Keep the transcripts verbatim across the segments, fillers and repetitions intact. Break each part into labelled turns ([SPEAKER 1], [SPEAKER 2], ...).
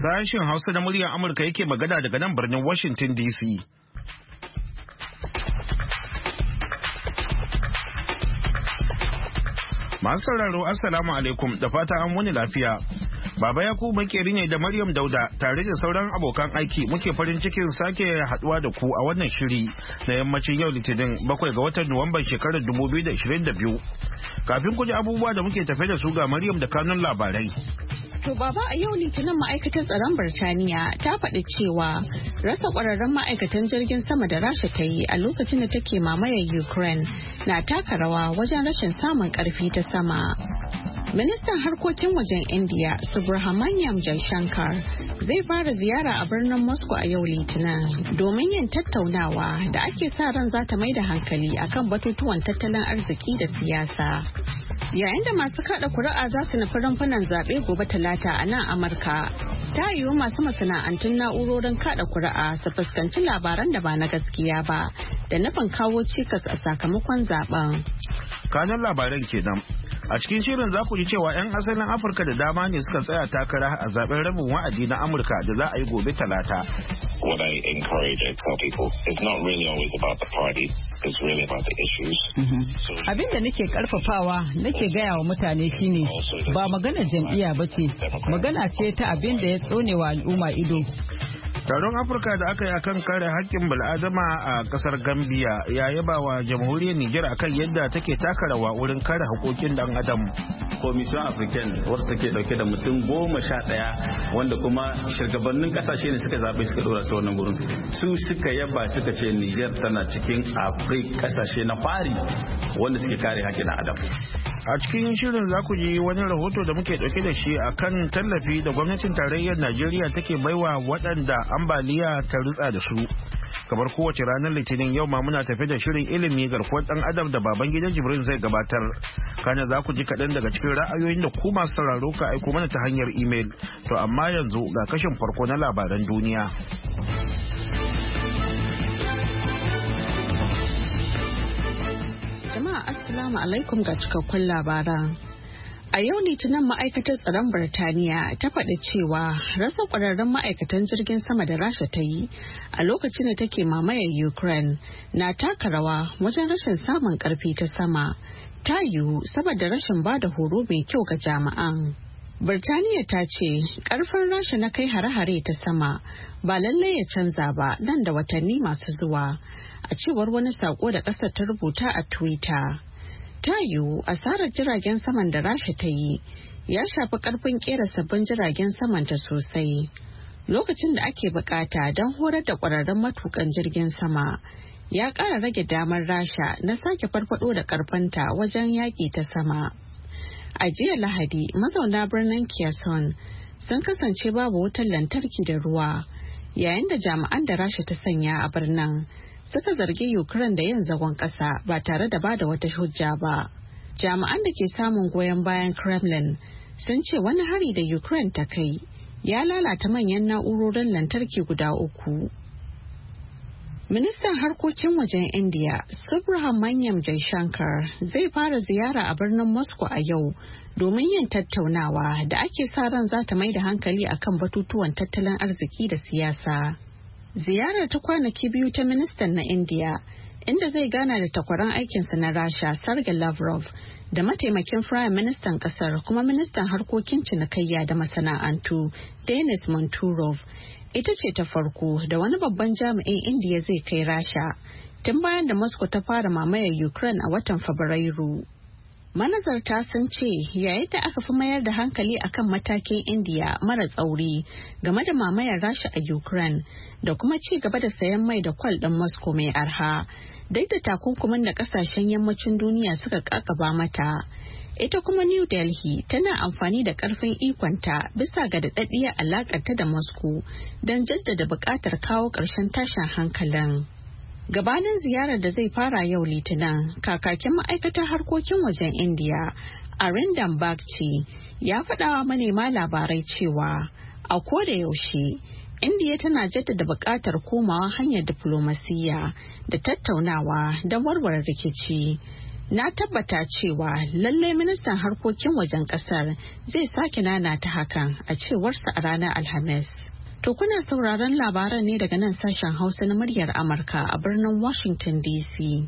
[SPEAKER 1] Sashen Hausa na muryar Amurka yake magana daga nan birnin Washington D C. Masu sauraro Assalamu alaikum da fata an wani lafiya. Baba Yakubu makeri ne da Maryam Dauda tare da sauran abokan aiki muke farin cikin sake haduwa da ku a wannan shiri na yammacin yau Litinin bakwai ga watan Nuwamban shekarar dubu biyu da ishirin da biyu. Kafin ku ji abubuwa da muke tafe da su ga Maryam da kanun labarai.
[SPEAKER 2] To baba, a yau Litinin ma'aikatar tsaron Birtaniya ta faɗi cewa rasa ƙwararrun ma'aikatan jirgin sama da Rasha ta yi a lokacin da take mamayar Ukraine na taka rawa wajen rashin samun ƙarfi ta sama. Ministan harkokin wajen India Subrahmanyam Jaishankar zai fara ziyara a birnin Moscow a yau Litinin domin yin tattaunawa da ake sa ran za ta mai da hankali akan batutuwan tattalin arziki da siyasa. Yayin da masu kada kuri'a za su nufi rumfunan zaɓe gobe talata a nan Amurka, ta yiwu masu masana'antun na'urorin kada kuri'a su fuskanci labaran da ba na gaskiya ba da nufin kawo cikas a sakamakon zaben.
[SPEAKER 1] Kanan labaran kenan. A cikin shirin za ku ji cewa 'yan asalin Afirka da dama ne suka tsaya takara a zaben rabin wa'adi na Amurka da za a yi gobe talata.
[SPEAKER 3] What I encourage and tell people is not really always about the party, it's really about the issues.
[SPEAKER 4] Mm-hmm. So, abin da nake karfafawa nake gaya wa mutane shine ba magana jam'iyya ba ce, magana ce ta abin da ya tsonewa al'umma ido.
[SPEAKER 1] Taron Afirka da aka yi akan kare haƙƙin bil'adama a ƙasar Gambia ya yaba wa jamhuriyar Nijar akan yadda take taka rawa wurin kare haƙoƙin ɗan adam.
[SPEAKER 5] Commission African wadda take dauke da mutum goma sha ɗaya wanda kuma shugabannin ƙasashe ne suka zaɓe suka ɗora su wannan gurin. Su suka yaba suka ce Nijar tana cikin Afirka ƙasashe na fari wanda suke kare haƙƙin ɗan adam.
[SPEAKER 1] A cikin shirin za ku ji wani rahoto da muke dauke da shi akan tallafi da gwamnatin tarayyar Najeriya take baiwa waɗanda ambaliya ta rutsa da su. Kamar kowace ranar Litinin yau ma muna tafi da shirin ilimi garkuwar ɗan adam da baban gidan Jibrin zai gabatar. Kana za ku ji kaɗan daga cikin ra'ayoyin da ku masu sauraro ka aiko mana ta hanyar imel. To amma yanzu ga kashin farko na labaran duniya.
[SPEAKER 2] Jama'a Assalamu alaikum ga cikakkun labaran. A yau Litinin ma'aikatar tsaron Birtaniya ta faɗi cewa rasa ƙwararrun ma'aikatan jirgin sama da Rasha ta yi a lokacin da take mamayar Ukraine na taka rawa wajen rashin samun ƙarfi ta sama. Ta yiwu saboda rashin ba da horo mai kyau ga jami'an. Birtaniya ta ce ƙarfin Rasha na kai hare-hare ta sama ba lallai ya canza ba nan da watanni masu zuwa. A cewar wani sako da ƙasar ta rubuta a Twitter. Ta yiwu asarar jiragen saman da Rasha ta yi ya shafi ƙarfin ƙera sabbin jiragen samanta sosai. Lokacin da ake bukata don horar da ƙwararrun matukan jirgin sama ya ƙara rage damar Rasha na sake farfado da ƙarfinta wajen yaƙi ta sama. A jiya Lahadi mazauna birnin Kherson sun kasance babu wutar lantarki da ruwa yayin da jami'an da Rasha ta sanya a birnin suka zargi Ukraine da yin zagon ƙasa ba tare da bada wata hujja ba. Jami'an da ke samun goyon bayan Kremlin sun ce wani hari da Ukraine ta kai ya lalata manyan na'urorin lantarki guda uku. Ministan harkokin wajen India Subrahmanyam Jaishankar zai fara ziyara a birnin Moscow a yau domin yin tattaunawa da ake sa ran za ta mai da hankali akan batutuwan tattalin arziki da siyasa. Ziyarar ta kwanaki biyu ta ministan na India, inda zai gana da takwaran aikinsa na Rasha Sergei Lavrov da mataimakin firayim ministan kasar kuma ministan harkokin cinikayya da masana'antu Denis Manturov. Ita ce ta farko da wani babban jami'in India zai kai Rasha tun bayan da Moscow ta fara mamayar Ukraine a watan Fabrairu. Manazarta sun ce yayin da aka fi mayar da hankali akan matakin India mara tsauri game da mamayar Rasha a Ukraine da kuma ci gaba da sayan mai da kwal ɗin Moscow mai arha duk da takunkumin da kasashen yammacin duniya suka kakaba mata. Ita kuma New Delhi tana amfani da karfin ikonta bisa ga daɗaɗɗiyar alaƙarta da Moscow don jaddada buƙatar kawo ƙarshen tashin hankalin. Gabanin ziyarar da zai fara yau Litinin, kakakin ma'aikatar harkokin wajen India, Arindam Bagchi, ya faɗawa manema labarai cewa a koda yaushe, India tana jaddada buƙatar komawa hanyar diflomasiyya da tattaunawa don warware rikici. Na tabbata cewa lalle ministan harkokin wajen kasar zai sake nanata hakan a cewarsa a ranar Alhamis. To kuna sauraron labaran ne daga nan sashen Hausa na muryar Amurka a birnin Washington D C.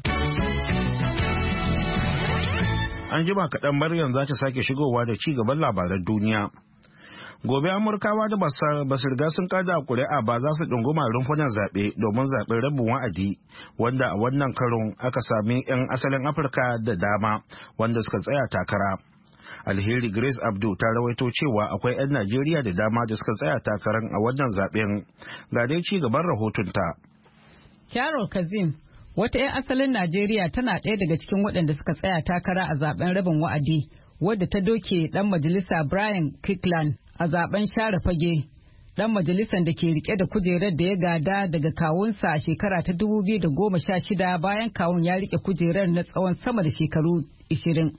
[SPEAKER 1] An jima kaɗan Maryam za ta sake shigowa da ci gaban labaran duniya. Gobe Amurkawa da ba su riga sun kada kuri'a ba za su ɗunguma rumfunan zaɓe domin zaɓen rabin wa'adi, wanda a wannan karon aka sami 'yan asalin Afirka da dama wanda suka tsaya takara. Alheri Grace Abdu ta rawaito cewa akwai 'yan Najeriya da dama da suka tsaya takarar a wannan zaɓen. Ga dai ci gaban rahotonta.
[SPEAKER 4] Carol Kazim, wata 'yan asalin Najeriya, tana ɗaya daga cikin waɗanda suka tsaya takara a zaɓen rabin wa'adi, wadda ta doke ɗan majalisa Brian Kirkland a zaben share fage. Dan majalisar da ke rike da kujerar da ya gada daga kawunsa a shekara ta dubu biyu da goma sha shida bayan kawun ya rike kujerar na tsawon sama da shekaru ishirin.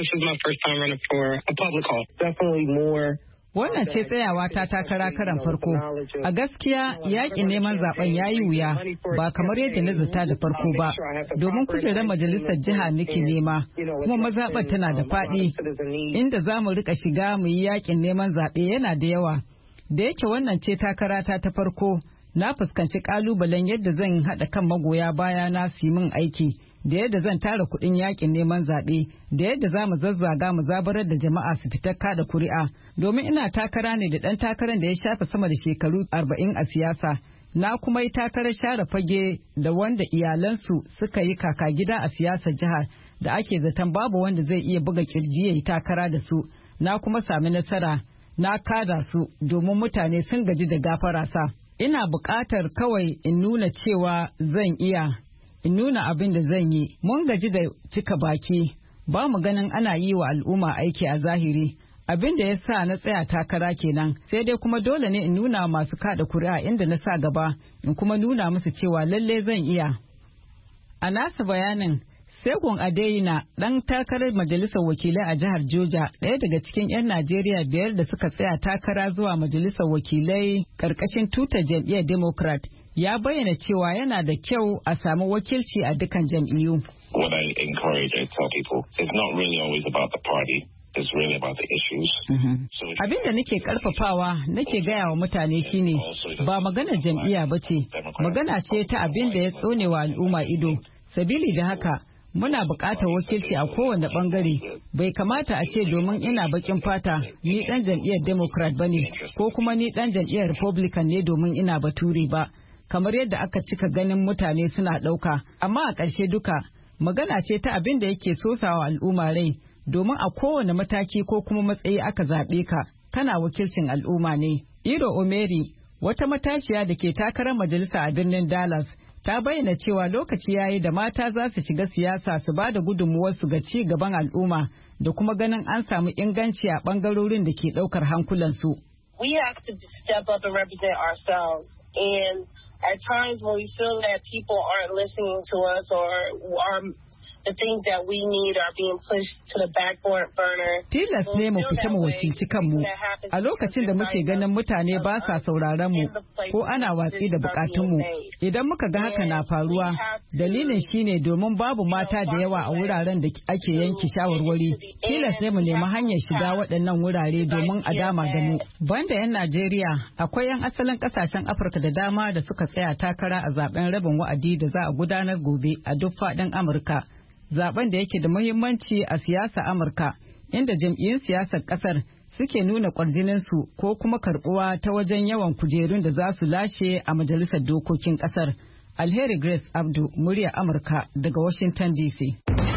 [SPEAKER 4] Wannan ce tsayawa ta takara karan farko. A gaskiya yakin neman zaben ya yi wuya, ba kamar yadda na zata da farko ba, domin kujerar majalisar jiha nake nema, kuma mazaɓar tana da faɗi, inda za mu rika shiga mu yi yakin neman zaɓe yana da yawa. Da yake wannan ce takara ta ta farko, na fuskanci ƙalubalen yadda zan haɗa kan magoya baya na su yi min aiki, da yadda zan tara kuɗin yakin neman zaɓe, da yadda za mu zazzaga mu zabarar da jama'a su fitar kada kuri'a, domin ina takara ne da ɗan takarar da ya shafe sama da shekaru arba'in a siyasa. Na kuma yi takarar share fage da wanda iyalansu suka yi kaka gida a siyasar jihar da ake zaton babu wanda zai iya buga kirji ya yi takara da su. Na kuma sami nasara, na kada su domin mutane sun gaji da gafara sa. Ina buƙatar kawai in nuna cewa zan iya. In nuna abin da zan yi. Mun gaji da cika baki, ba mu ganin ana yi wa al'umma aiki a zahiri. Abin da ya sa na tsaya takara kenan, sai dai kuma dole ne in nuna masu kada kuri'a inda na sa gaba, in kuma nuna musu cewa lalle zan iya. A nasa bayanin, Segun Adeyina, ɗan takarar majalisar wakilai a jihar Georgia, ɗaya daga cikin 'yan Najeriya biyar da suka tsaya takara zuwa majalisar wakilai ƙarƙashin tutar jam'iyyar Democrat, ya bayyana cewa yana da kyau a samu wakilci a dukkan jam'iyyu.
[SPEAKER 3] What I encourage, I tell people, it's not really always about the party. It's really about the issues.
[SPEAKER 4] Mm-hmm. So abin da nake karfafawa nake gaya wa mutane shine ba magana jam'iyya ba ce, magana ce ta abin da ya tsonewa al'umma ido. Sabili da haka muna buƙatar wakilci a kowane bangare. Bai kamata a ce domin ina bakin fata ni dan jam'iyyar Democrat bane ko kuma ni dan jam'iyyar Republican ne domin ina Bature ba. Kamar yadda aka cika ganin mutane suna ɗauka, amma a ƙarshe duka magana ce ta abin da yake sosawa al'umma rai, domin a kowane mataki ko kuma matsayi aka zaɓe ka, kana wakilcin al'umma ne. Iro Omeri, wata matashiya da ke takarar majalisa a birnin Dallas, ta bayyana cewa lokaci yayi da mata za su shiga siyasa su ba da gudunmuwarsu ga ci gaban al'umma da kuma ganin an samu inganci a ɓangarorin da ke ɗaukar hankulansu.
[SPEAKER 6] We have to step up and represent ourselves. And at times when we feel that people aren't listening to us or are the things that we need are being pushed to the back burner.
[SPEAKER 4] Tilas ne mu fita mu wakilci kanmu a lokacin da muke ganin mutane ba sa sauraron mu ko ana watsi da bukatunmu. Idan muka ga haka na faruwa, dalilin shine domin babu mata da yawa a wuraren da ake yanke shawarwari. Tilas ne mu nemi hanyar shiga waɗannan wurare domin a dama da mu. Banda 'yan Najeriya, akwai 'yan asalin ƙasashen Afirka da dama da suka tsaya takara a zaben rabin wa'adi da za a gudanar gobe a duk faɗin Amurka. Zaben da yake da muhimmanci a siyasa Amurka, inda jam'iyyun siyasar kasar suke nuna kwarjininsu ko kuma karbuwa ta wajen yawan kujerun da za su lashe a majalisar dokokin kasar. Alheri Grace Abdu, murya Amurka daga Washington D C.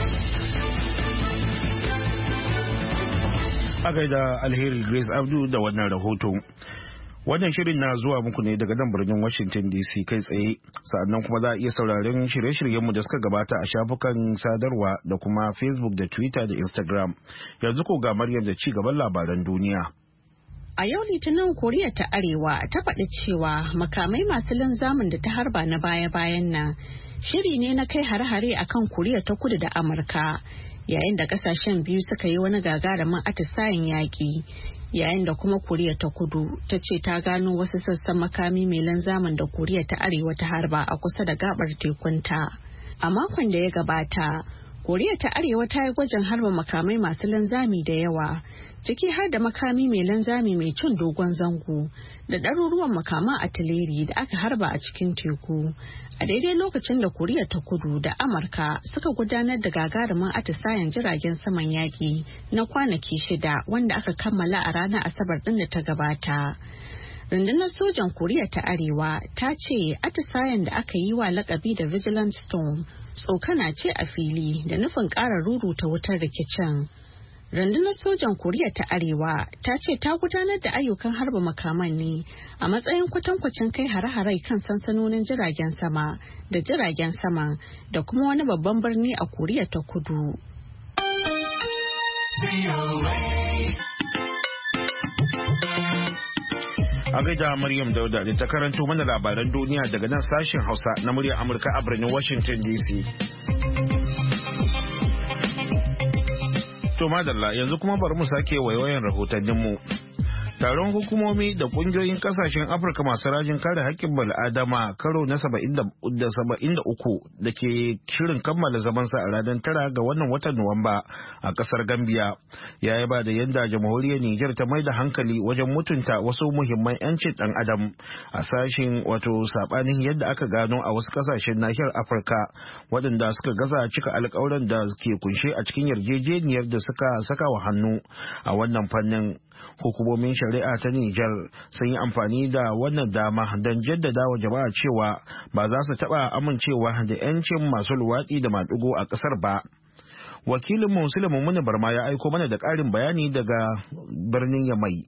[SPEAKER 1] A gaida Alheri Grace Abdu da wannan rahoto. Wannan shirin na zuwa muku ne daga nan birnin Washington D C kai tsaye, sa'annan kuma za a iya sauraron shirye-shiryenmu da suka gabata a shafukan sadarwa da kuma Facebook da Twitter da Instagram. Yanzu ko ga Maryam da ci gaban labaran duniya.
[SPEAKER 2] A yau Litinin Koriya ta Arewa ta faɗi cewa makamai masu linzamin da ta harba na baya-bayan nan shiri ne na kai hare-hare akan Koriya ta Kudu da Amurka, yayin da kasashen biyu suka yi wani gagarumin atisayen yaƙi. Yayin da kuma Koriya ta Kudu ta ce ta gano wasu sassan makami mai linzamin da Koriya ta Arewa ta harba a kusa da gabar tekunta. A makon da ya gabata, Koriya ta Arewa ta yi gwajin harba makamai masu linzami da yawa, ciki har da makami mai linzami mai cin dogon zango da ɗaruruwan makaman atileri da aka harba a cikin teku. A daidai lokacin da Koriya ta Kudu da Amurka suka gudanar da gagarumin atisayen jiragen saman yaƙi na kwanaki shida wanda aka kammala a ranar Asabar ɗin da ta gabata. Rundunar sojan Koriya ta Arewa ta ce atisayen da aka yi wa lakabi da Vigilant Storm tsokana ce a fili da nufin ƙara ruruta wutar rikicin. Rundunar sojan Koriya ta Arewa ta ce ta gudanar da ayyukan harba makaman ne a matsayin kwatankwacin kai hare-hare kan sansanonin jiragen sama da jiragen sama da kuma wani babban birni a Koriya ta Kudu.
[SPEAKER 1] A gaida Maryam Dauda da ta karanto mana labaran duniya daga nan sashen Hausa na muryar Amurka a birnin Washington D C. To madalla yanzu kuma bari mu sake waiwayan rahotanninmu. Taron hukumomi da kungiyoyin kasashen Afirka masu rajin kare haƙƙin bal'adama karo na saba'in da uku da ke shirin kammala zamansa a ranar tara ga wannan watan Nuwamba a ƙasar Gambia ya yaba da yadda jamhuriyar Nijar ta mai da hankali wajen mutunta wasu muhimman 'yancin ɗan adam a sashen wato saɓanin yadda aka gano a wasu ƙasashen nahiyar Afirka waɗanda suka gaza cika alƙawuran da ke kunshe a cikin yarjejeniyar da suka saka wa hannu a wannan fannin. Hukumomin shari'a ta Nijar sun yi amfani da wannan dama don jaddada wa jama'a cewa ba za su taɓa amincewa da 'yancin masu luwaɗi da maɗigo a ƙasar ba. Wakilin Musulun Muni Barma ya aiko mana da ƙarin bayani daga birnin Yamai.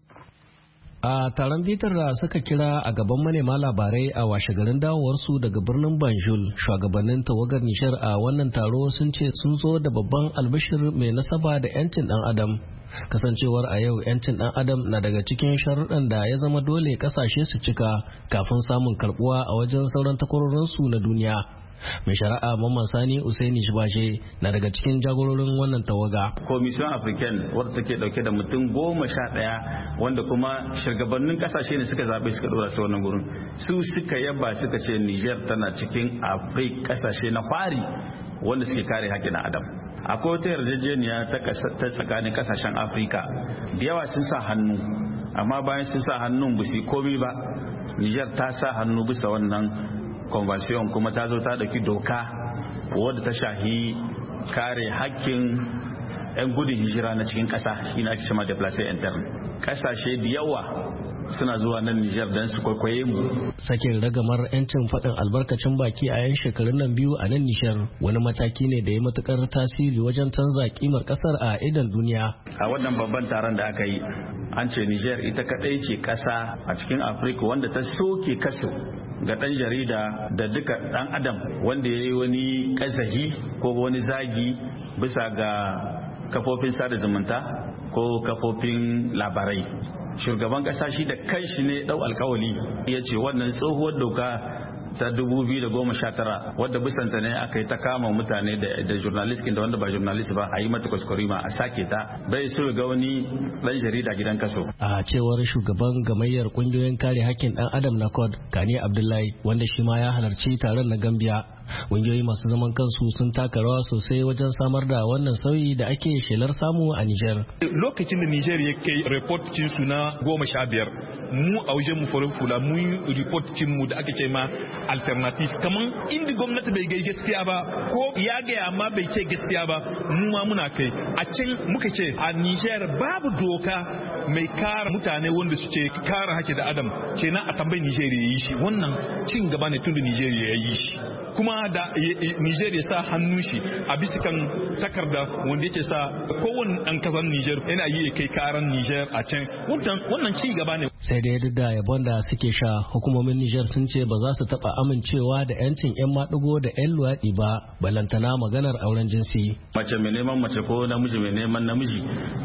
[SPEAKER 7] A taron bitar da suka kira a gaban manema labarai a washegarin dawowarsu daga birnin Banjul, shugabannin tawagar Nishar a wannan taro sun ce sun zo da babban albishir mai nasaba da 'yancin ɗan adam. Kasancewar a yau 'yancin ɗan adam na daga cikin sharuɗan da ya zama dole ƙasashe su cika kafin samun karɓuwa a wajen sauran takwarorinsu na duniya. Mai shari'a Mamman Sani Usaini Shibashe na daga cikin jagororin wannan tawaga.
[SPEAKER 5] Commission African wadda take dauke da mutum goma sha ɗaya wanda kuma shugabannin kasashe ne suka zaɓe suka ɗora su wannan gurin. Su suka yaba suka ce Niger tana cikin Afirka kasashe na fari wanda suke kare haƙƙin adam. Akwai wata yarjejeniya ta tsakanin kasashen Afirka da yawa sun sa hannu, amma bayan sun sa hannun ba su komi ba. Niger ta sa hannu bisa wannan convention kuma ta zo ta dauki doka wadda ta shahi kare hakkin 'yan gudun hijira na cikin kasa shi na ake shima deplace intern. Kasashe da yawa suna zuwa nan Nijar don su kwaikwaye mu.
[SPEAKER 7] Sakin ragamar 'yancin faɗin albarkacin baki a yan shekarun nan biyu a nan Nijar wani mataki ne da ya matukar tasiri wajen canza kimar kasar a idan duniya.
[SPEAKER 5] A wannan babban taron da aka yi an ce Nijar ita kadai ce kasa a cikin Afirka wanda ta soke kaso ga ɗan jarida da duka ɗan adam wanda ya yi wani ƙazahi ko wani zagi bisa ga kafofin sada zumunta ko kafofin labarai. Shugaban ƙasa shi da kanshi ne ɗau alkawali ya ce wannan tsohuwar doka ta dubu biyu da goma sha tara wadda bisanta ne aka yi ta kama mutane da journalist da wanda ba journalist ba a yi mata kwaskwarima a sake ta bai so ga wani dan jarida gidan kaso.
[SPEAKER 7] A cewar shugaban gamayyar kungiyoyin kare hakkin dan adam na C O D Kani Abdullahi wanda shi ma ya halarci taron na Gambia, kungiyoyi masu zaman kansu sun taka rawa sosai wajen samar da wannan sauyi da ake shelar samu a Niger.
[SPEAKER 8] Lokacin da Niger ya kai report cin su na goma sha biyar mu a wajen mu farin fula mu yi report cin mu da aka ce ma alternative kaman inda gwamnati bai gai gaskiya ba ko ya gaya amma bai ce gaskiya ba mu ma muna kai a can muka ce a Niger babu doka mai kare mutane wanda su ce kare hakki da adam ce na a tambayi Niger ya yi shi wannan cin gaba ne tun da Niger ya yi shi kuma da Niger ya sa hannun shi a bisa kan takarda wanda yake sa kowane ɗan kasar Niger yana yi kai karan Niger a can wannan ci gaba ne.
[SPEAKER 7] Sai dai duk da yabon da suke sha hukumomin Niger sun ce ba za su taɓa amincewa da 'yancin 'yan maɗigo da 'yan luwaɗi ba balantana maganar auren jinsi.
[SPEAKER 5] Mace mai neman mace ko namiji mai neman namiji.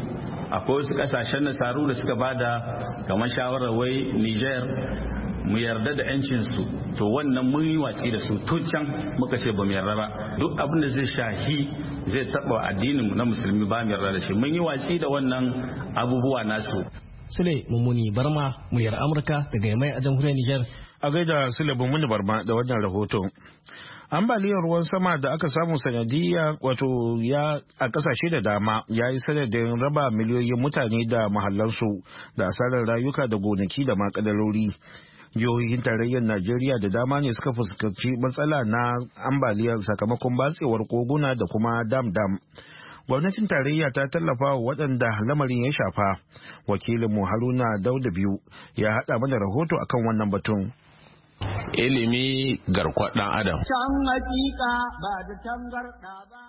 [SPEAKER 5] Akwai wasu ƙasashen nasaru da suka bada kamar shawarar wai Niger mu yarda da 'yancinsu to wannan mun yi watsi da su tun can muka ce ba mu yarda ba duk abin da zai shahi zai taɓa addinin na musulmi ba mu yarda da shi mun yi watsi da wannan abubuwa nasu.
[SPEAKER 7] Sule Mummuni Barma, muryar Amurka daga Yamai a jamhuriyar Nijar.
[SPEAKER 1] A gaida Sulaiman Muni Barma da wannan rahoton. Ambaliyar ruwan sama da aka samu sanadiyya wato ya a kasashe da dama ya yi sanadin raba miliyoyin mutane da mahallansu da asarar rayuka da gonaki da makadarori. Jihohin tarayyar Najeriya da dama ne suka fuskanci matsala na ambaliyar sakamakon batsewar koguna da kuma dam-dam. Gwamnatin tarayya ta tallafa wa waɗanda lamarin ya shafa. Wakilinmu Haruna Dauda biyu ya haɗa mana rahoto akan wannan batun.
[SPEAKER 9] Ilimi garkuwar ɗan Adam.
[SPEAKER 10] Can hakika ba da tangarɗa ba.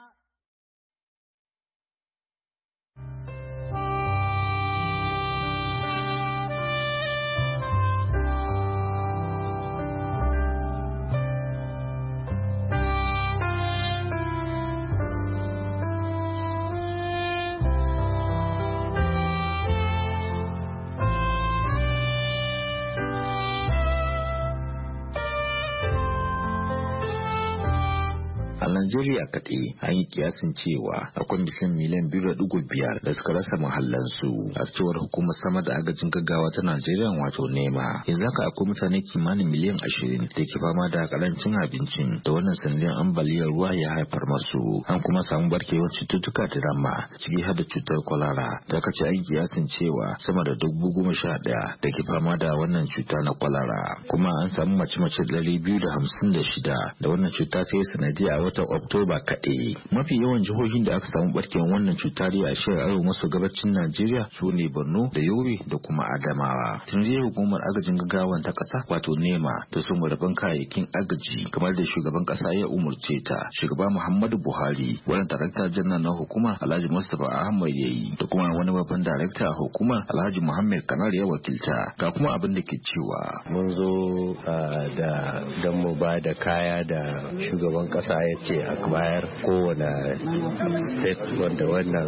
[SPEAKER 11] A Najeriya kaɗai an yi kiyasin cewa akwai mutum miliyan biyu da ɗigo biyar da suka rasa mahallansu a cewar hukumar samar da agajin gaggawa ta Najeriya wato nema. Yanzu haka akwai mutane kimanin miliyan ashirin da ke fama da karancin abincin da wannan sanadin ambaliyar ruwa ya haifar masu. An kuma samu barkewar cututtuka da dama ciki har da cutar kwalara da aka ce an kiyasin cewa sama da dubu goma sha ɗaya da ke fama da wannan cuta na kwalara. Kuma an samu mace-mace ɗari biyu da hamsin da shida da wannan cuta ta yi sanadiyya a watan Oktoba kaɗai. Mafi yawan jihohin da aka samu barkewar wannan cuta a shirin arewa maso gabacin Najeriya su ne Borno da Yobe da kuma Adamawa. Tun zai hukumar agajin gaggawan ta ƙasa wato nema da su rabon kayayyakin agaji kamar da shugaban ƙasa ya umurce ta. Shugaba Muhammadu Buhari wannan darakta janar na hukumar Alhaji Mustapha Ahmad yayi da kuma wani babban darakta a hukumar Alhaji Muhammad Kanar ya wakilta. Ga kuma abin da ke cewa
[SPEAKER 12] mun zo da dan mu ba da kaya da shugaban ƙasa ya ce a bayar kowane state wanda wannan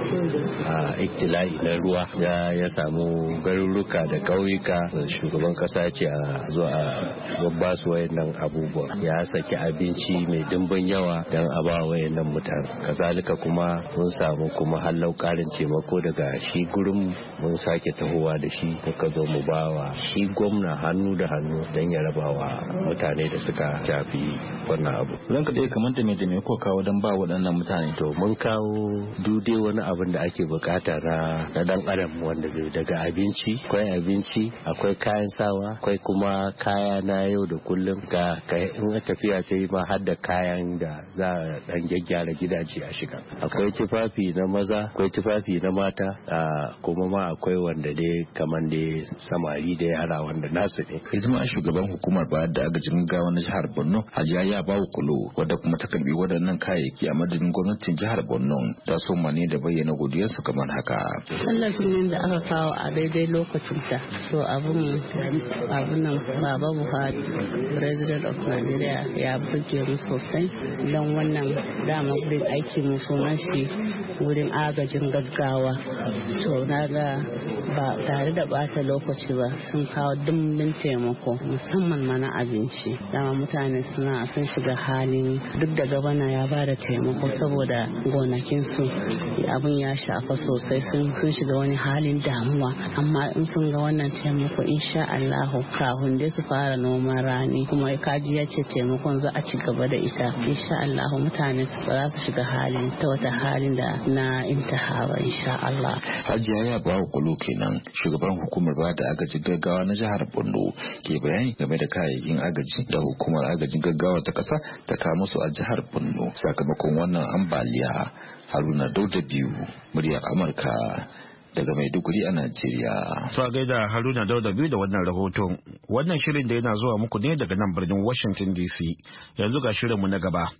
[SPEAKER 12] iktilai na ruwa ya samu garuruka da ƙauyuka shugaban kasa ce a zo a babba su wayannan abubuwa ya saki abinci mai dimbin yawa don a ba wayannan mutane kazalika kuma mun samu kuma hallau karin taimako daga shi gurin mun sake tahowa da shi muka zo mu bawa shi gwamna hannu da hannu don ya rabawa mutane da suka shafi wannan abu
[SPEAKER 11] ranka dai kamar da da me ko kawo don ba waɗannan mutane
[SPEAKER 12] to mun kawo dude wani abin da ake bukata na na dan adam wanda zai daga abinci akwai abinci akwai kayan sawa akwai kuma kaya na yau da kullum ga in tafiya ta yi ma har da kayan da za a dan gyaggyara gidaje a shiga akwai tufafi na maza akwai tufafi na mata kuma ma akwai wanda dai kamar dai samari da yara wanda nasu ne
[SPEAKER 11] hidima shugaban hukumar bayar da agajin gaggawa na jihar Borno Hajiya ya bawo kulo wadda kuma ta karbi waɗannan kayayyaki a madadin gwamnatin jihar Borno ta so mane da bayyana godiyarsu kamar haka.
[SPEAKER 13] Tallafin da aka kawo a daidai lokacin ta so abun abun nan Baba Buhari President of Nigeria ya burge mu sosai don wannan dama gurin aiki mu sunan shi wurin agajin gaggawa to na ga ba tare da bata lokaci ba sun kawo dimbin taimako musamman mana abinci dama mutane suna sun shiga halin duk da gabana ya ba da taimako saboda gonakinsu abin ya shafa sosai sun shiga wani halin damuwa amma in sun ga wannan taimako insha Allahu kafin dai su fara noman rani kuma kaji ya ce taimakon za a ci gaba da ita insha Allahu mutane ba za su shiga halin ta wata halin da na intaha ba insha Allah.
[SPEAKER 11] Hajiya ya ba kulo kenan shugaban hukumar ba da agajin gaggawa na jihar Borno ke bayani game da kayayyakin agaji da hukumar agajin gaggawa ta kasa ta kawo musu a jihar Borno sakamakon wannan ambaliya. Haruna Dauda biyu muryar Amurka daga Maiduguri a Najeriya.
[SPEAKER 1] To a gaida Haruna Dauda biyu da wannan rahoton. Wannan shirin da yana zuwa muku ne daga nan birnin Washington D C. Yanzu ga shirinmu na gaba.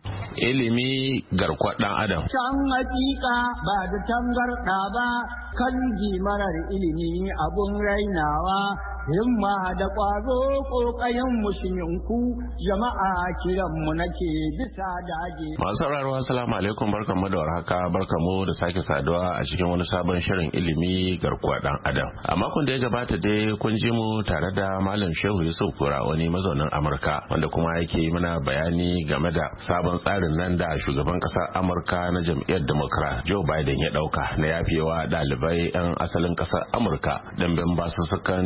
[SPEAKER 9] Ilimi garkuwar ɗan Adam.
[SPEAKER 10] Can hakika ba da tangarɗa ba kan marar ilimi abun rainawa himma da ƙwazo ƙoƙayen musulminku jama'a kiranmu nake bisa dage.
[SPEAKER 9] Masu sauraro assalamu alaikum barkanmu da warhaka barkanmu da sake saduwa a cikin wani sabon shirin ilimi garkuwa ɗan Adam. A makon da ya gabata dai kun ji mu tare da Malam Shehu Yusuf Kura wani mazaunin Amurka wanda kuma yake mana bayani game da sabon tsarin nan da shugaban ƙasar Amurka na jam'iyyar Democrat Joe Biden ya ɗauka na yafewa ɗalibai 'yan asalin ƙasar Amurka dambin basussukan da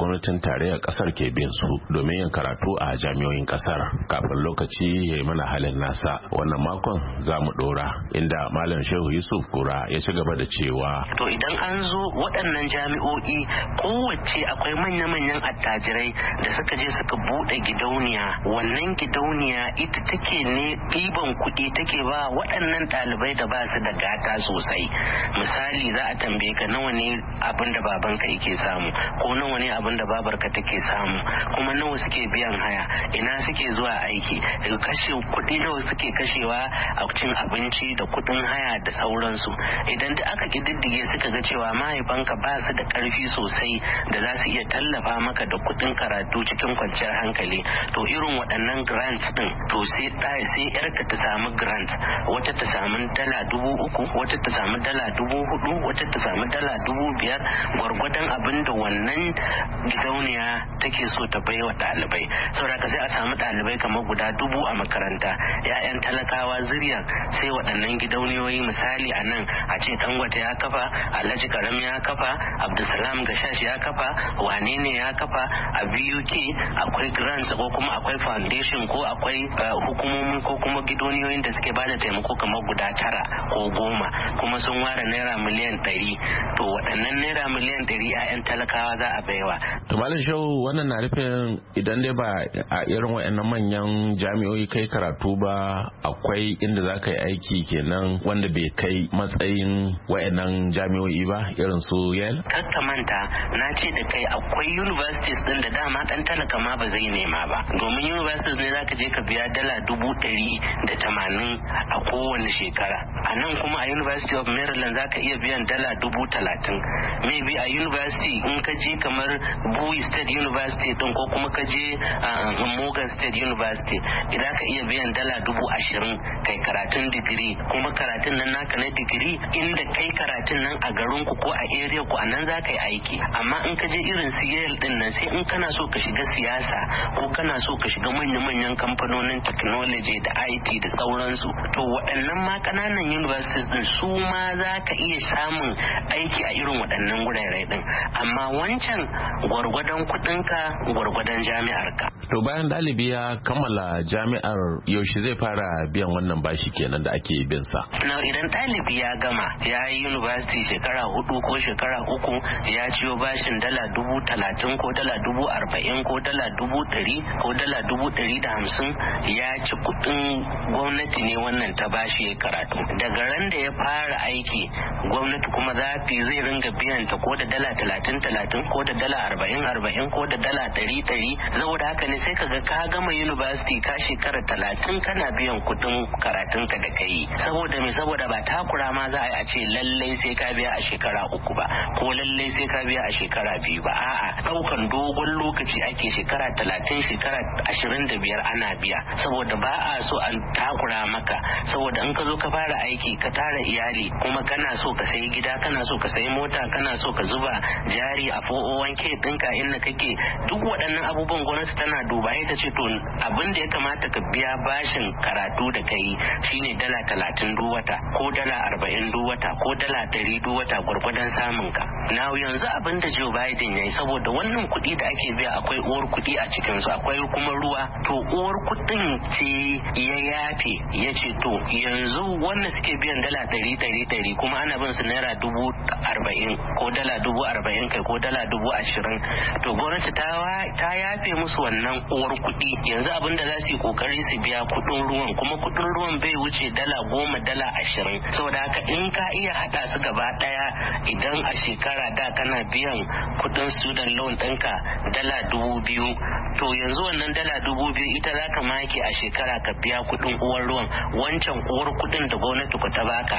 [SPEAKER 9] gwamnatin tarayyar kasar ke bin su domin yin karatu a jami'o'in kasar kafin lokaci ya yi mana halin nasa. Wannan makon za mu dora inda Malam Shehu Yusuf Kura ya ci gaba da cewa
[SPEAKER 14] to idan an zo waɗannan jami'o'i kowace akwai manya-manyan attajirai da suka je suka buɗe gidauniya, wannan gidauniya ita take ne ɗiban kuɗi take ba waɗannan ɗalibai da ba su da gata sosai. Misali za a tambaye ka nawa ne abin da babanka yake samu ko nawa ne abin da babarka take samu kuma nawa suke biyan haya, ina suke zuwa aiki, kashe kuɗi nawa suke kashewa a cin abinci da kuɗin haya da sauransu. Idan da aka kididdige suka ga cewa mahaifanka ba su da ƙarfi sosai da za su iya tallafa maka da kuɗin karatu cikin kwanciyar hankali, to irin waɗannan grants din to sai sai yarka ta samu grant, wata ta samu dala dubu uku, wata ta samu dala dubu hudu, wata ta samu dala dubu biyar, gwargwadon abin da wannan gidauniya take so ta bai wa ɗalibai. Saboda ka sai a samu ɗalibai kamar guda dubu a makaranta, ƴaƴan talakawa zuriya, sai waɗannan gidauniyoyi misali a nan a ce Dangote ya kafa, Alhaji Karam ya kafa, Abdulsalam Gashash ya kafa, wane ne ya kafa, a B U K akwai grants ko kuma akwai foundation ko akwai hukumomi ko kuma gidauniyoyin da suke bada taimako kamar guda tara ko goma kuma sun ware naira miliyan ɗari, to waɗannan naira miliyan ɗari ƴaƴan talakawa za a baiwa.
[SPEAKER 9] To Malam Shehu, wannan na nufin idan dai ba a irin waɗannan manyan jami'o'i kai karatu ba, akwai inda za ka yi aiki kenan wanda bai kai matsayin waɗannan jami'o'i ba irin su Yale?
[SPEAKER 14] Kakka manta na ce da kai akwai universities din da dama dan talaka ma ba zai nema ba, domin universities ne zaka je ka biya dala dubu ɗari da tamanin a kowane shekara. A nan kuma a University of Maryland zaka iya biyan dala dubu talatin. Maybe a university in ka je kamar Bowie State University din ko kuma ka je Morgan State University idan ka iya biyan dala dubu ashirin kai karatun digiri, kuma karatun nan naka na digiri inda kai karatun nan a garin ku ko a area ku a nan za ka yi aiki. Amma in ka je irin su Yale din nan sai in kana so ka shiga siyasa ko kana so ka shiga manya-manyan kamfanonin technology da I T da sauransu, to waɗannan ma ƙananan universities din su ma za ka iya samun aiki a irin waɗannan gurare din, amma wancan gwargwadon kuɗinka gwargwadon jami'arka.
[SPEAKER 9] To bayan ɗalibi ya kammala jami'ar yaushe zai fara biyan wannan bashi kenan da ake bin sa?
[SPEAKER 14] Na idan ɗalibi ya gama ya yi university shekara hudu ko shekara uku ya ciyo bashin dala dubu talatin ko dala dubu arba'in ko dala dubu ɗari ko dala dubu ɗari da hamsin, ya ci kuɗin gwamnati ne wannan ta bashi ya karatu. Daga ran da ya fara aiki gwamnati kuma za ta zai ringa biyan ta ko da dala talatin talatin ko da dala arba'in arba'in ko da dala ɗari ɗari. Saboda haka ne sai kaga ka gama university ka shekara talatin kana biyan kuɗin karatunka da kai. Saboda me? Saboda ba takura ma za a yi a ce lallai sai ka biya a shekara uku ba ko lallai sai ka biya a shekara biyu ba, a'a daukan dogon lokaci ake, shekara talatin shekara ashirin da biyar ana biya, saboda ba a so an takura maka. Saboda in ka zo ka fara aiki ka tara iyali kuma kana so ka sayi gida, kana so ka sayi mota, kana so ka zuba jari a four oh one k ɗinka inda kake, duk waɗannan abubuwan gwamnati tana duba ita ce to abin da ya kamata ka biya bashin karatu da kai shine dala talatin duk wata ko dala arba'in duk wata ko dala ɗari duk wata gwargwadon samun ka. Na yanzu abin da Joe Biden ya yi, saboda wannan kuɗi da ake biya akwai uwar kuɗi a cikin su, akwai kuma ruwa, to uwar kuɗin ce ya yafe ya ce to yanzu wannan suke biyan dala ɗari ɗari ɗari kuma ana bin su naira dubu arba'in ko dala dubu arba'in kai ko dala dubu ashirin, to gwamnati ta ta yafe musu wannan uwar kuɗi. Yanzu abin da za su yi kokari su biya kuɗin ruwan, kuma kuɗin ruwan bai wuce dala goma dala ashirin. Saboda haka in ka iya haɗa su gaba ɗaya, idan a shekara da kana biyan kuɗin student loan ɗinka dala dubu biyu, to yanzu wannan dala dubu biyu ita za ka make a shekara ka biya kuɗin uwar ruwan. Wancan uwar kuɗin da gwamnati ku ta baka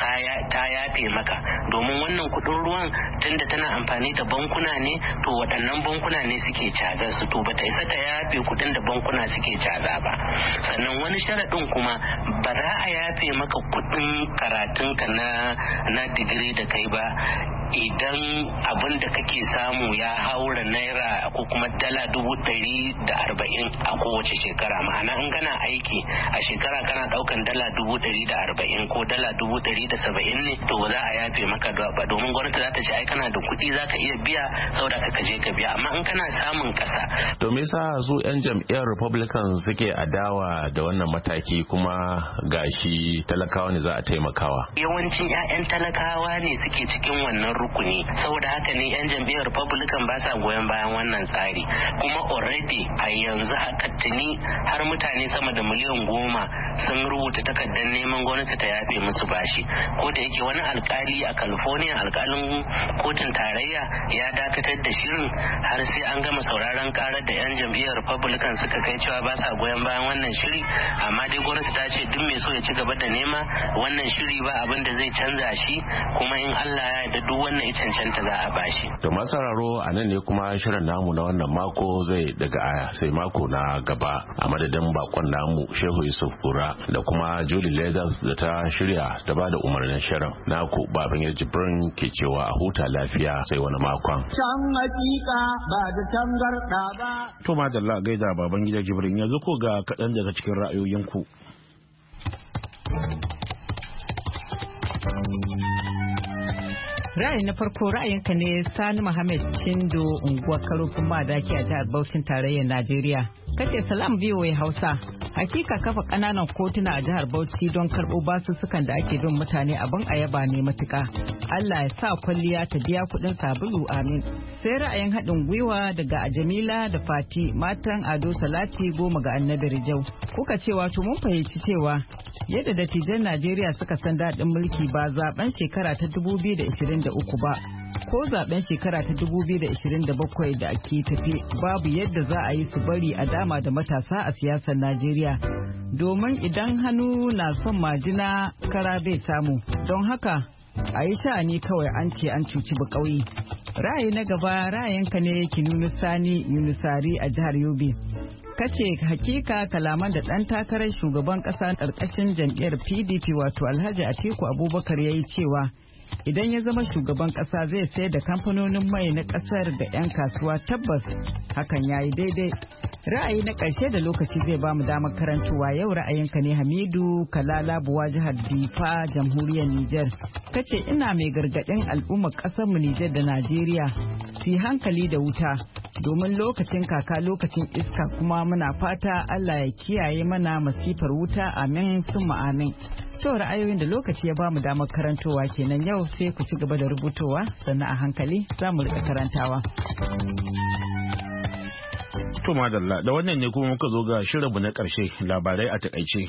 [SPEAKER 14] ta yafe maka, domin wannan kuɗin ruwan tunda tana amfani da bankuna ne, to waɗannan bankuna ne suke caza su, to bata isa ta yafe kuɗin da bankuna suke caza ba. Sannan wani sharaɗin kuma ba za a yafe maka kuɗin karatunka na na digiri da kai ba idan abin da kake samu ya haura naira ko kuma dala dubu ɗari da arba'in a kowace shekara, ma'ana in kana aiki a shekara kana daukan dala dubu ɗari da arba'in ko dala dubu ɗari da saba'in ne, to ba za a yafe maka ba, domin gwamnati za ta ce ai kana da kuɗi za ka iya biya saboda ka je ka biya. Amma in kana samun ƙasa.
[SPEAKER 9] To me yasa su 'yan jam'iyyar Republican suke adawa da wannan mataki kuma gashi talakawa ne za a taimakawa?
[SPEAKER 14] Yawancin 'ya'yan talakawa ne suke cikin wannan rukuni, saboda haka ne 'yan jam'iyyar Republican ba sa goyon bayan wannan tsari. Kuma already a yanzu haka tuni har mutane sama da miliyan goma sun rubuta takardar neman gwamnati ta yafe musu bashi, ko da yake wani alkali a California, alkalin kotun tarayya ya dakatar da shirin har sai an gama sauraron karar da 'yan jam'iyyar Republican suka kai cewa ba sa goyon bayan wannan shiri. Amma dai gwamnati ta ce duk mai so ya ci gaba da nema wannan shiri ba abin da zai canza shi, kuma in Allah ya yarda duk wannan ya cancanta za a bashi.
[SPEAKER 9] To masararo a nan ne kuma shirin namu na wannan mako zai daga aya sai mako na gaba, a madadin bakon namu Shehu Yusuf Kura da kuma Julie Leathers da ta shirya ta ba da umarnin shirin. Na ku baban ya Jibrin ke cewa a huta lafiya sai wani makon.
[SPEAKER 10] Can hakika ba da tangarda ba.
[SPEAKER 1] To madalla gaida baban gida Jibrin, yanzu ko ga kaɗan daga cikin ra'ayoyinku.
[SPEAKER 4] Ra'ayi na farko ra'ayinka ne Sani Muhammad Chindo unguwar Karofin Madaki a jihar Bauchin tarayyar Najeriya. Kace salam biyo ya Hausa. Hakika kafa kananan kotuna a jihar Bauchi don karɓo basussukan da ake bin mutane abin ayaba ne matuka. Allah ya sa kwalliya ta biya kuɗin sabulu amin. Sai ra'ayin haɗin gwiwa daga Jamila da Fati matan Ado Salati goma ga Annabi Rijau. Kuka cewa to mun fahimci cewa yadda dattijan Najeriya suka san daɗin mulki ba zaben shekara ta dubu biyu da ishirin da uku ba ko zaben shekara ta dubu biyu da ishirin da bakwai da ake tafi, babu yadda za a yi su bari a dama da matasa a siyasar Najeriya, domin idan hannu na son majina kara bai samu. Don haka a yi sha'ani kawai an ce an cuci bakauyi. Ra'ayi na gaba ra'ayinka ne Kinunu Sani Yunusari a jihar Yobe. Kace hakika kalaman da ɗan takarar shugaban ƙasa ƙarƙashin jam'iyyar P D P wato Alhaji Atiku Abubakar ya yi cewa idan ya zama shugaban ƙasa zai sayar da kamfanonin mai na ƙasar da 'yan kasuwa, tabbas hakan ya yi daidai. Ra'ayi na ƙarshe da lokaci zai ba mu damar karantowa yau ra'ayinka ne Hamidu Kalala Buwa jihar Difa jamhuriyar Nijar. Kace ina mai gargaɗin al'ummar ƙasar mu Nijar da Najeriya su yi hankali da wuta domin lokacin kaka lokacin iska, kuma muna fata Allah ya kiyaye mana masifar wuta amin summa amin. To ra'ayoyin da lokaci ya ba mu damar karantowa kenan yau, sai ku ci gaba da rubutowa sannan a hankali za mu rika karantawa.
[SPEAKER 1] To madalla da wannan ne kuma muka zo ga shirinmu na ƙarshe, labarai a takaice.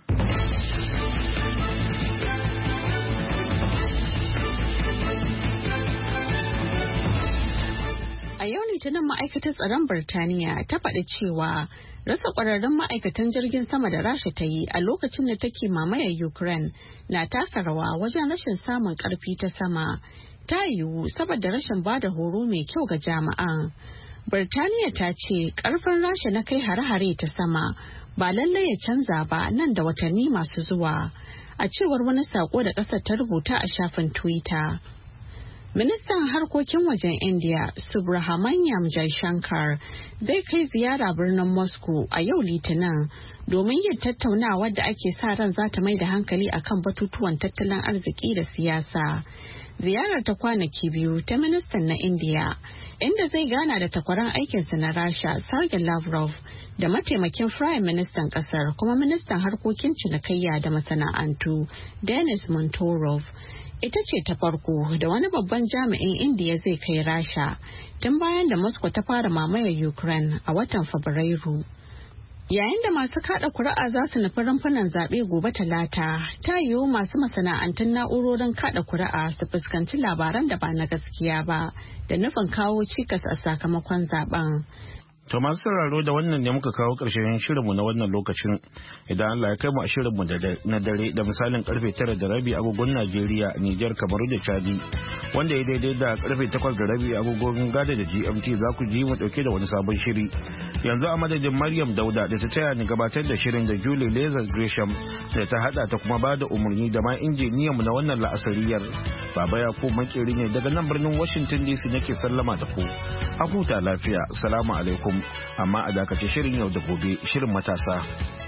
[SPEAKER 2] A yau Litinin ma'aikatar tsaron Birtaniya ta faɗi cewa rasa ƙwararrun ma'aikatan jirgin sama da Rasha ta yi a lokacin da take mamayar Ukraine na taka rawa wajen rashin samun ƙarfi ta sama. Ta yiwu saboda rashin bada horo mai kyau ga jami'an. Birtaniya ta ce ƙarfin Rasha na kai hare-hare ta sama ba lallai ya canza ba nan da watanni masu zuwa, a cewar wani sako da ƙasar ta rubuta a shafin Twitter. Ministan harkokin wajen India Subrahmanyam Jaishankar zai kai ziyara birnin Moscow a yau Litinin domin yin tattaunawar da ake sa ran za ta mai da hankali akan batutuwan tattalin arziki da siyasa. Ziyarar ta kwanaki biyu ta ministan na India, inda zai gana da takwaran aikinsa na Rasha Sergei Lavrov da mataimakin Prime Ministan kasar kuma ministan harkokin cinikayya da masana'antu Denis Montorov. Ita ce ta farko da wani babban jami'in Indiya zai kai Rasha tun bayan da Moscow ta fara mamayar Ukraine a watan Fabrairu. Yayin da masu kada kuri'a za su nufi rumfunan zaɓe gobe talata, ta yiwu masu masana'antun na'urorin kada kuri'a su fuskanci labaran da ba na gaskiya ba da nufin kawo cikas a sakamakon zaben.
[SPEAKER 1] To masu sauraro da wannan ne muka kawo ƙarshen shirinmu na wannan lokacin. Idan Allah ya kai mu a shirinmu na dare da misalin karfe tara da rabi agogon Najeriya, Nijar, Kamaru da Chadi, wanda ya daidai da karfe takwas da rabi agogon Gada da G M T za ku ji mu dauke da wani sabon shiri. Yanzu a madadin Maryam Dauda da ta taya ni gabatar da shirin da Julie Lazar Gresham da ta hada ta kuma ba da umarni da ma injiniyanmu na wannan la'asariyar. Baba ya ko makeri ne daga nan birnin Washington D C nake sallama da ku. A huta lafiya. Assalamu alaikum. Amma a dakace shirin yau da gobe, shirin matasa.